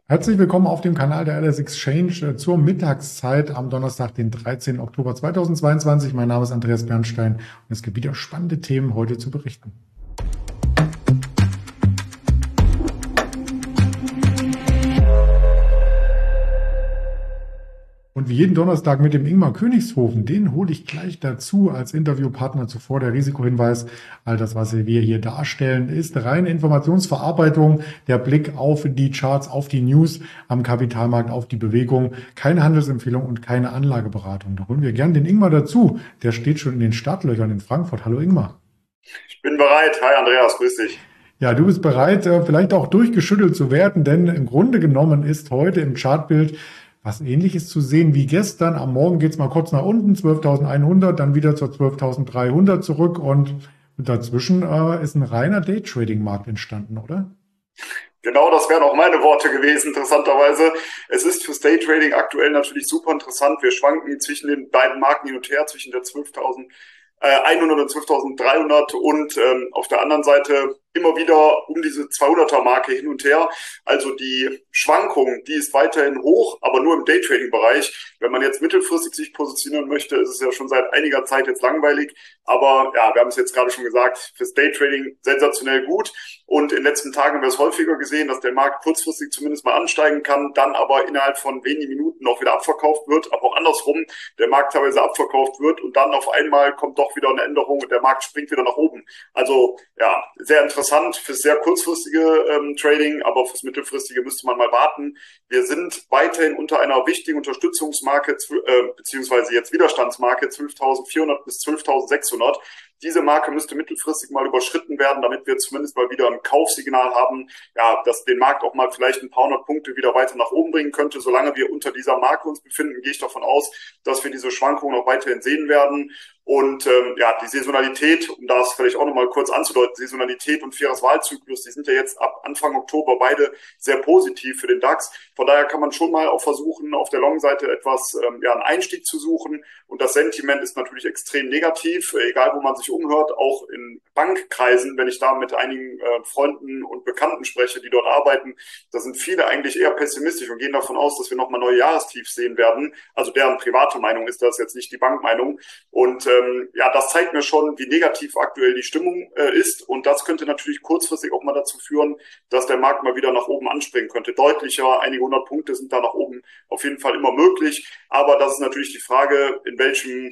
Herzlich willkommen auf dem Kanal der LS Exchange zur Mittagszeit am Donnerstag, den 13. Oktober 2022. Mein Name ist Andreas Bernstein und es gibt wieder spannende Themen heute zu berichten. Und wie jeden Donnerstag mit dem Ingmar Königshofen, den hole ich gleich dazu als Interviewpartner. Zuvor der Risikohinweis: All das, was wir hier darstellen, ist reine Informationsverarbeitung, der Blick auf die Charts, auf die News am Kapitalmarkt, auf die Bewegung, keine Handelsempfehlung und keine Anlageberatung. Da holen wir gern den Ingmar dazu. Der steht schon in den Startlöchern in Frankfurt. Hallo Ingmar. Ich bin bereit. Hi Andreas, grüß dich. Ja, du bist bereit, vielleicht auch durchgeschüttelt zu werden, denn im Grunde genommen ist heute im Chartbild was Ähnliches zu sehen wie gestern. Am Morgen geht es mal kurz nach unten, 12.100, dann wieder zur 12.300 zurück und dazwischen ist ein reiner Daytrading-Markt entstanden, oder? Genau, das wären auch meine Worte gewesen, interessanterweise. Es ist fürs Daytrading aktuell natürlich super interessant. Wir schwanken zwischen den beiden Marken hin und her, zwischen der 12.100 und 12.300 und auf der anderen Seite immer wieder um diese 200er-Marke hin und her. Also die Schwankung, die ist weiterhin hoch, aber nur im Daytrading-Bereich. Wenn man jetzt mittelfristig sich positionieren möchte, ist es ja schon seit einiger Zeit jetzt langweilig. Aber ja, wir haben es jetzt gerade schon gesagt, fürs Daytrading sensationell gut. Und in den letzten Tagen haben wir es häufiger gesehen, dass der Markt kurzfristig zumindest mal ansteigen kann, dann aber innerhalb von wenigen Minuten auch wieder abverkauft wird, aber auch andersrum, der Markt teilweise abverkauft wird und dann auf einmal kommt doch wieder eine Änderung und der Markt springt wieder nach oben. Also ja, sehr interessant fürs sehr kurzfristige Trading, aber fürs mittelfristige müsste man mal warten. Wir sind weiterhin unter einer wichtigen Unterstützungsmarke, beziehungsweise jetzt Widerstandsmarke 12.400 bis 12.600. Diese Marke müsste mittelfristig mal überschritten werden, damit wir zumindest mal wieder ein Kaufsignal haben, ja, das den Markt auch mal vielleicht ein paar hundert Punkte wieder weiter nach oben bringen könnte. Solange wir unter dieser Marke uns befinden, gehe ich davon aus, dass wir diese Schwankungen auch weiterhin sehen werden. Und ja, die Saisonalität, um das vielleicht auch nochmal kurz anzudeuten, Saisonalität und faires Wahlzyklus, die sind ja jetzt ab Anfang Oktober beide sehr positiv für den DAX. Von daher kann man schon mal auch versuchen, auf der Long-Seite etwas, ja, einen Einstieg zu suchen. Und das Sentiment ist natürlich extrem negativ, egal wo man sich umhört, auch in Bankkreisen, wenn ich da mit einigen Freunden und Bekannten spreche, die dort arbeiten, da sind viele eigentlich eher pessimistisch und gehen davon aus, dass wir nochmal neue Jahrestiefs sehen werden. Also deren private Meinung ist das, jetzt nicht die Bankmeinung. Und ja, das zeigt mir schon, wie negativ aktuell die Stimmung ist. Und das könnte natürlich kurzfristig auch mal dazu führen, dass der Markt mal wieder nach oben anspringen könnte. Deutlicher, einige hundert Punkte sind da nach oben auf jeden Fall immer möglich. Aber das ist natürlich die Frage, in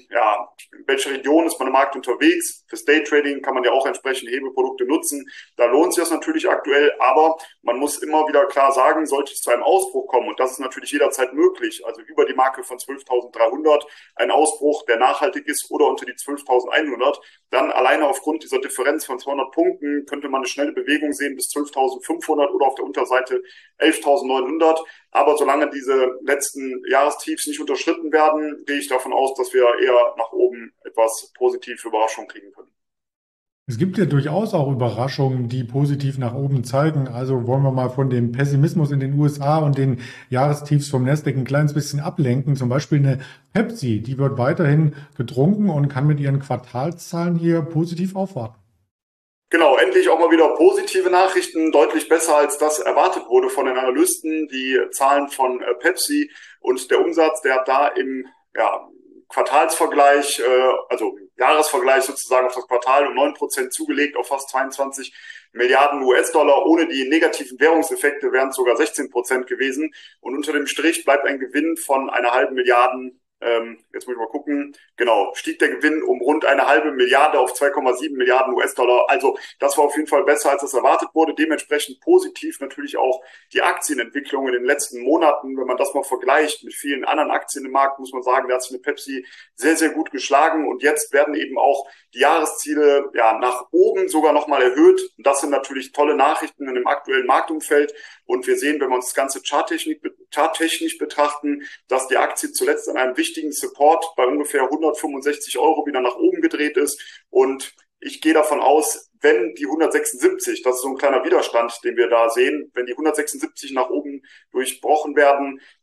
welcher Region ist man im Markt unterwegs. Fürs Daytrading kann man ja auch entsprechend Hebelprodukte nutzen. Da lohnt sich das natürlich aktuell. Aber man muss immer wieder klar sagen, sollte es zu einem Ausbruch kommen, und das ist natürlich jederzeit möglich, also über die Marke von 12.300, ein Ausbruch, der nachhaltig ist, oder unter die 12.100, dann alleine aufgrund dieser Differenz von 200 Punkten könnte man eine schnelle Bewegung sehen bis 12.500 oder auf der Unterseite 11.900. Aber solange diese letzten Jahrestiefs nicht unterschritten werden, gehe ich davon aus, dass wir eher nach oben etwas positive Überraschungen kriegen können. Es gibt ja durchaus auch Überraschungen, die positiv nach oben zeigen. Also wollen wir mal von dem Pessimismus in den USA und den Jahrestiefs vom Nasdaq ein kleines bisschen ablenken. Zum Beispiel eine Pepsi, die wird weiterhin getrunken und kann mit ihren Quartalszahlen hier positiv aufwarten. Genau, endlich auch mal wieder positive Nachrichten, deutlich besser als das erwartet wurde von den Analysten. Die Zahlen von Pepsi und der Umsatz, der hat da im Quartalsvergleich, also Jahresvergleich sozusagen auf das Quartal um 9% zugelegt auf fast 22 Milliarden US-Dollar. Ohne die negativen Währungseffekte wären es sogar 16% gewesen. Und unter dem Strich bleibt ein Gewinn von einer halben Milliarde. Jetzt muss ich mal gucken, genau, stieg der Gewinn um rund eine halbe Milliarde auf 2,7 Milliarden US-Dollar. Also das war auf jeden Fall besser, als das erwartet wurde. Dementsprechend positiv natürlich auch die Aktienentwicklung in den letzten Monaten. Wenn man das mal vergleicht mit vielen anderen Aktien im Markt, muss man sagen, da hat sich eine Pepsi sehr, sehr gut geschlagen. Und jetzt werden eben auch die Jahresziele ja nach oben sogar nochmal erhöht. Und das sind natürlich tolle Nachrichten in dem aktuellen Marktumfeld. Und wir sehen, wenn wir uns das Ganze charttechnisch betrachten, dass die Aktie zuletzt an einem wichtigen Support bei ungefähr 165 Euro wieder nach oben gedreht ist. Und ich gehe davon aus, wenn die 176, das ist so ein kleiner Widerstand, den wir da sehen, wenn die 176 nach oben durchbrochen werden,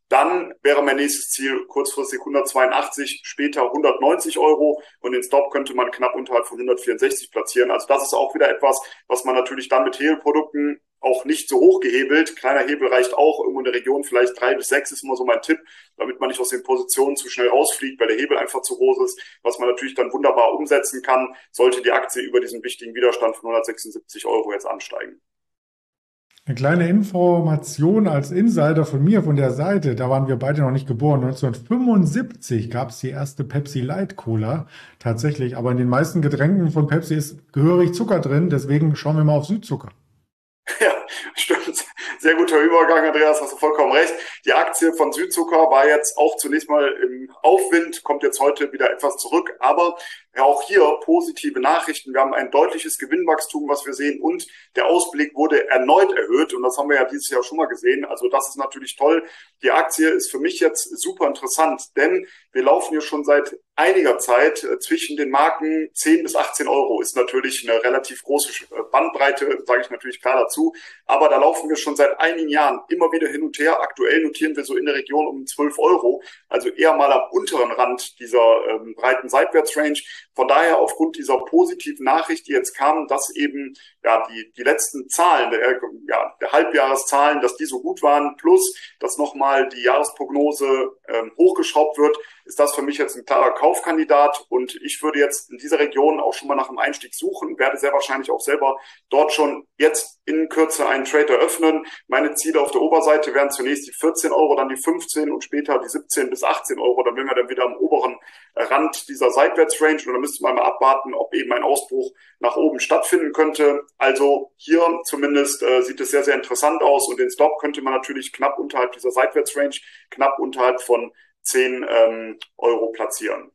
Dann wäre mein nächstes Ziel kurzfristig 182, später 190 Euro und den Stop könnte man knapp unterhalb von 164 platzieren. Also das ist auch wieder etwas, was man natürlich dann mit Hebelprodukten auch nicht so hoch gehebelt. Kleiner Hebel reicht auch, irgendwo in der Region vielleicht 3 bis 6 ist immer so mein Tipp, damit man nicht aus den Positionen zu schnell rausfliegt, weil der Hebel einfach zu groß ist, was man natürlich dann wunderbar umsetzen kann, sollte die Aktie über diesen wichtigen Widerstand von 176 Euro jetzt ansteigen. Eine kleine Information als Insider von mir, von der Seite, da waren wir beide noch nicht geboren. 1975 gab es die erste Pepsi Light Cola tatsächlich, aber in den meisten Getränken von Pepsi ist gehörig Zucker drin, deswegen schauen wir mal auf Südzucker. Ja, stimmt. Sehr guter Übergang, Andreas, hast du vollkommen recht. Die Aktie von Südzucker war jetzt auch zunächst mal im Aufwind, kommt jetzt heute wieder etwas zurück, aber ja, auch hier positive Nachrichten. Wir haben ein deutliches Gewinnwachstum, was wir sehen, und der Ausblick wurde erneut erhöht und das haben wir ja dieses Jahr schon mal gesehen. Also das ist natürlich toll. Die Aktie ist für mich jetzt super interessant, denn wir laufen hier schon seit einiger Zeit zwischen den Marken 10 bis 18 Euro. Ist natürlich eine relativ große Bandbreite, sage ich natürlich klar dazu, aber da laufen wir schon seit einigen Jahren immer wieder hin und her. Aktuell notieren wir so in der Region um 12 Euro, also eher mal am unteren Rand dieser breiten Seitwärtsrange. Von daher aufgrund dieser positiven Nachricht, die jetzt kam, dass eben ja die letzten Zahlen, der Halbjahreszahlen, dass die so gut waren, plus dass nochmal die Jahresprognose hochgeschraubt wird, ist das für mich jetzt ein klarer Kaufkandidat und ich würde jetzt in dieser Region auch schon mal nach einem Einstieg suchen, werde sehr wahrscheinlich auch selber dort schon jetzt in Kürze einen Trade eröffnen. Meine Ziele auf der Oberseite wären zunächst die 14 Euro, dann die 15 und später die 17 bis 18 Euro. Dann wären wir dann wieder am oberen Rand dieser Seitwärtsrange und dann müsste man mal abwarten, ob eben ein Ausbruch nach oben stattfinden könnte. Also hier zumindest sieht es sehr, sehr interessant aus und den Stop könnte man natürlich knapp unterhalb dieser Seitwärtsrange, knapp unterhalb von 10 Euro platzieren.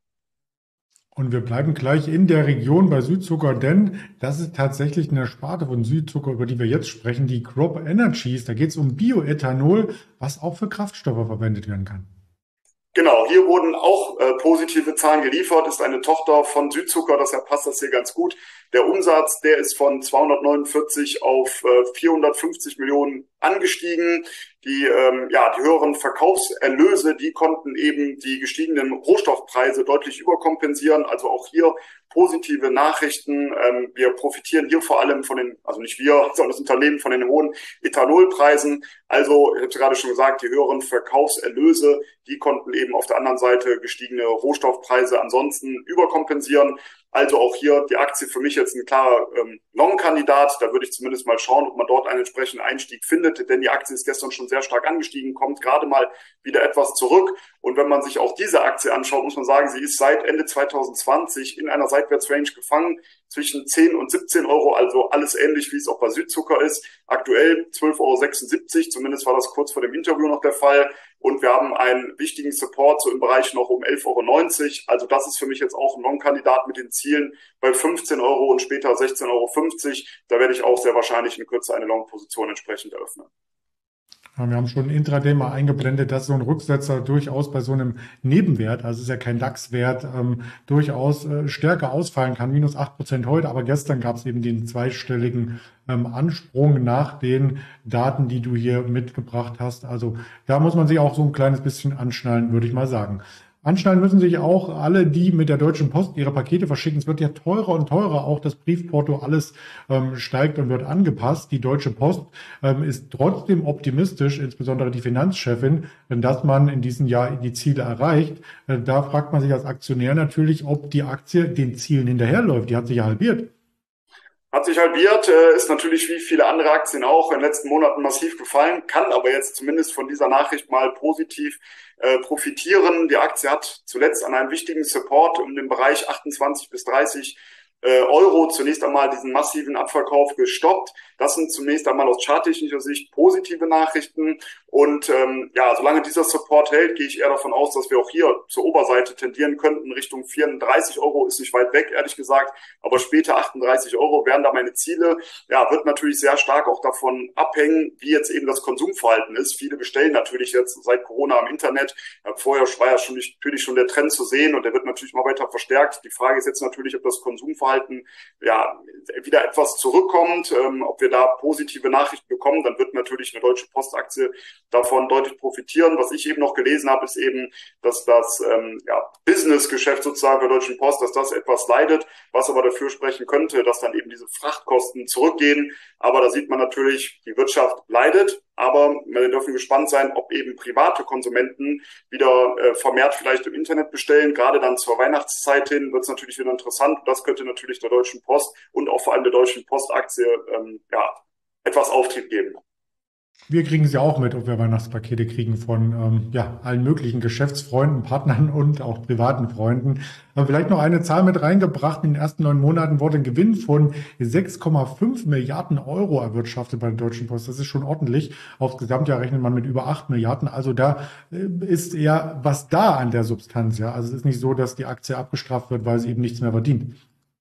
Und wir bleiben gleich in der Region bei Südzucker, denn das ist tatsächlich eine Sparte von Südzucker, über die wir jetzt sprechen, die Crop Energies. Da geht es um Bioethanol, was auch für Kraftstoffe verwendet werden kann. Genau, hier wurden auch positive Zahlen geliefert, ist eine Tochter von Südzucker, deshalb passt das hier ganz gut. Der Umsatz, der ist von 249 auf 450 Millionen angestiegen. Die höheren Verkaufserlöse, die konnten eben die gestiegenen Rohstoffpreise deutlich überkompensieren. Also auch hier positive Nachrichten. Wir profitieren hier vor allem von den, also nicht wir, sondern das Unternehmen, von den hohen Ethanolpreisen. Also, ich habe es gerade schon gesagt, die höheren Verkaufserlöse, die konnten eben auf der anderen Seite gestiegene Rohstoffpreise ansonsten überkompensieren. Also auch hier die Aktie für mich jetzt ein klarer Long-Kandidat. Da würde ich zumindest mal schauen, ob man dort einen entsprechenden Einstieg findet, denn die Aktie ist gestern schon sehr stark angestiegen, kommt gerade mal wieder etwas zurück. Und wenn man sich auch diese Aktie anschaut, muss man sagen, sie ist seit Ende 2020 in einer Seitwärtsrange gefangen zwischen 10 und 17 Euro, also alles ähnlich, wie es auch bei Südzucker ist. Aktuell 12,76 Euro, zumindest war das kurz vor dem Interview noch der Fall. Und wir haben einen wichtigen Support so im Bereich noch um 11,90 Euro. Also das ist für mich jetzt auch ein Long-Kandidat mit den Zielen bei 15 Euro und später 16,50 Euro. Da werde ich auch sehr wahrscheinlich in Kürze eine Long-Position entsprechend eröffnen. Wir haben schon intraday mal eingeblendet, dass so ein Rücksetzer durchaus bei so einem Nebenwert, also es ist ja kein DAX-Wert, durchaus stärker ausfallen kann. Minus 8% heute, aber gestern gab es eben den zweistelligen Ansprung nach den Daten, die du hier mitgebracht hast. Also da muss man sich auch so ein kleines bisschen anschnallen, würde ich mal sagen. Anschnallen müssen sich auch alle, die mit der Deutschen Post ihre Pakete verschicken. Es wird ja teurer und teurer. Auch das Briefporto, alles steigt und wird angepasst. Die Deutsche Post ist trotzdem optimistisch, insbesondere die Finanzchefin, dass man in diesem Jahr die Ziele erreicht. Da fragt man sich als Aktionär natürlich, ob die Aktie den Zielen hinterherläuft. Die hat sich ja halbiert. Hat sich halbiert, ist natürlich wie viele andere Aktien auch in den letzten Monaten massiv gefallen, kann aber jetzt zumindest von dieser Nachricht mal positiv profitieren. Die Aktie hat zuletzt an einem wichtigen Support um den Bereich 28 bis 30 Euro zunächst einmal diesen massiven Abverkauf gestoppt. Das sind zunächst einmal aus charttechnischer Sicht positive Nachrichten. Und solange dieser Support hält, gehe ich eher davon aus, dass wir auch hier zur Oberseite tendieren könnten. Richtung 34 Euro ist nicht weit weg, ehrlich gesagt. Aber später 38 Euro wären da meine Ziele. Ja, wird natürlich sehr stark auch davon abhängen, wie jetzt eben das Konsumverhalten ist. Viele bestellen natürlich jetzt seit Corona im Internet. Vorher war ja natürlich schon der Trend zu sehen und der wird natürlich mal weiter verstärkt. Die Frage ist jetzt natürlich, ob das Konsumverhalten Kaufverhalten ja wieder etwas zurückkommt, ob wir da positive Nachrichten bekommen, dann wird natürlich eine Deutsche Post-Aktie davon deutlich profitieren. Was ich eben noch gelesen habe, ist eben, dass das Business-Geschäft sozusagen der Deutschen Post, dass das etwas leidet, was aber dafür sprechen könnte, dass dann eben diese Frachtkosten zurückgehen. Aber da sieht man natürlich, die Wirtschaft leidet, aber wir dürfen gespannt sein, ob eben private Konsumenten wieder vermehrt vielleicht im Internet bestellen. Gerade dann zur Weihnachtszeit hin wird es natürlich wieder interessant. Das könnte natürlich der Deutschen Post und auch vor allem der Deutschen Postaktie etwas Auftrieb geben. Wir kriegen es ja auch mit, ob wir Weihnachtspakete kriegen von allen möglichen Geschäftsfreunden, Partnern und auch privaten Freunden. Aber vielleicht noch eine Zahl mit reingebracht. In den ersten 9 Monaten wurde ein Gewinn von 6,5 Milliarden Euro erwirtschaftet bei der Deutschen Post. Das ist schon ordentlich. Aufs Gesamtjahr rechnet man mit über 8 Milliarden. Also da ist ja was da an der Substanz. Ja, also es ist nicht so, dass die Aktie abgestraft wird, weil sie eben nichts mehr verdient.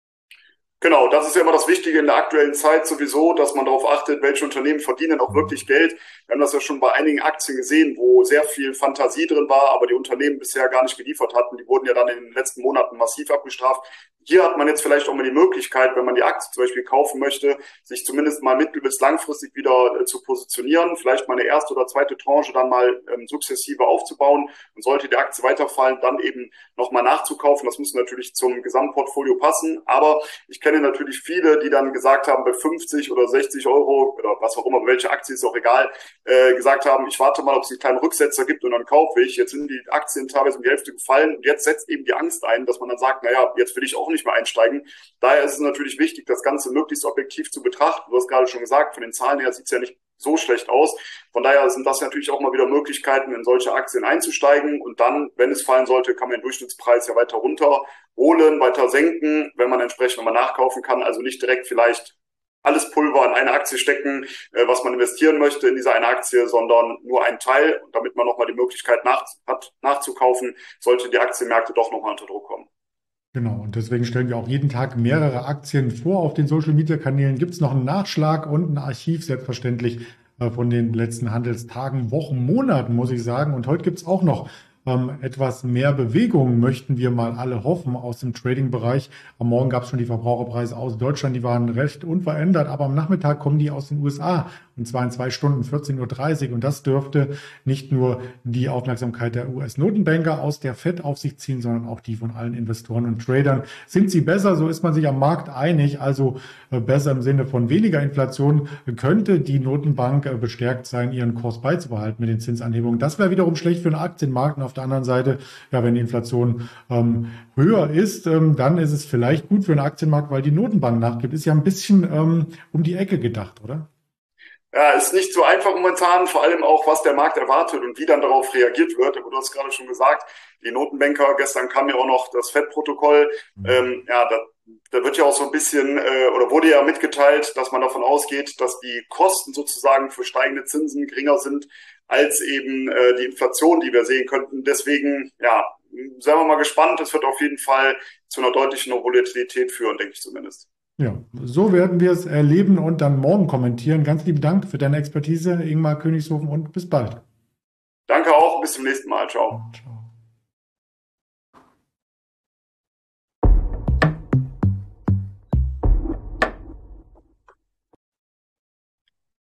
Genau, das ist ja immer das Wichtige in der aktuellen Zeit sowieso, dass man darauf achtet, welche Unternehmen verdienen auch wirklich Geld. Wir haben das ja schon bei einigen Aktien gesehen, wo sehr viel Fantasie drin war, aber die Unternehmen bisher gar nicht geliefert hatten. Die wurden ja dann in den letzten Monaten massiv abgestraft. Hier hat man jetzt vielleicht auch mal die Möglichkeit, wenn man die Aktie zum Beispiel kaufen möchte, sich zumindest mal mittel- bis langfristig wieder zu positionieren, vielleicht mal eine erste oder zweite Tranche dann mal sukzessive aufzubauen und sollte die Aktie weiterfallen, dann eben nochmal nachzukaufen. Das muss natürlich zum Gesamtportfolio passen, aber ich kenne natürlich viele, die dann gesagt haben, bei 50 oder 60 Euro oder was auch immer, welche Aktie ist auch egal, gesagt haben, ich warte mal, ob es einen kleinen Rücksetzer gibt und dann kaufe ich. Jetzt sind die Aktien teilweise um die Hälfte gefallen und jetzt setzt eben die Angst ein, dass man dann sagt, naja, jetzt will ich auch nicht mehr einsteigen. Daher ist es natürlich wichtig, das Ganze möglichst objektiv zu betrachten. Du hast gerade schon gesagt, von den Zahlen her sieht es ja nicht so schlecht aus. Von daher sind das natürlich auch mal wieder Möglichkeiten, in solche Aktien einzusteigen. Und dann, wenn es fallen sollte, kann man den Durchschnittspreis ja weiter runterholen, weiter senken, wenn man entsprechend nochmal nachkaufen kann. Also nicht direkt vielleicht alles Pulver in eine Aktie stecken, was man investieren möchte in diese eine Aktie, sondern nur einen Teil, damit man nochmal die Möglichkeit hat, nachzukaufen, sollte die Aktienmärkte doch nochmal unter Druck kommen. Genau, und deswegen stellen wir auch jeden Tag mehrere Aktien vor. Auf den Social-Media-Kanälen gibt es noch einen Nachschlag und ein Archiv, selbstverständlich, von den letzten Handelstagen, Wochen, Monaten, muss ich sagen. Und heute gibt es auch noch etwas mehr Bewegung, möchten wir mal alle hoffen, aus dem Trading-Bereich. Am Morgen gab es schon die Verbraucherpreise aus Deutschland, die waren recht unverändert, aber am Nachmittag kommen die aus den USA, und zwar in 2 Stunden, 14:30 Uhr. Und das dürfte nicht nur die Aufmerksamkeit der US-Notenbanker aus der FED auf sich ziehen, sondern auch die von allen Investoren und Tradern. Sind sie besser? So ist man sich am Markt einig. Also besser im Sinne von weniger Inflation. Könnte die Notenbank bestärkt sein, ihren Kurs beizubehalten mit den Zinsanhebungen? Das wäre wiederum schlecht für den Aktienmarkt. Und auf der anderen Seite, ja, wenn die Inflation höher ist, dann ist es vielleicht gut für den Aktienmarkt, weil die Notenbank nachgibt. Ist ja ein bisschen um die Ecke gedacht, oder? Ja, ist nicht so einfach momentan, vor allem auch, was der Markt erwartet und wie dann darauf reagiert wird. Du hast gerade schon gesagt, die Notenbanker, gestern kam ja auch noch das FED-Protokoll. Da wird ja auch so ein bisschen, oder wurde ja mitgeteilt, dass man davon ausgeht, dass die Kosten sozusagen für steigende Zinsen geringer sind als eben die Inflation, die wir sehen könnten. Deswegen, ja, seien wir mal gespannt. Es wird auf jeden Fall zu einer deutlichen Volatilität führen, denke ich zumindest. Ja, so werden wir es erleben und dann morgen kommentieren. Ganz lieben Dank für deine Expertise, Ingmar Königshofen, und bis bald. Danke auch, bis zum nächsten Mal. Ciao. Ciao.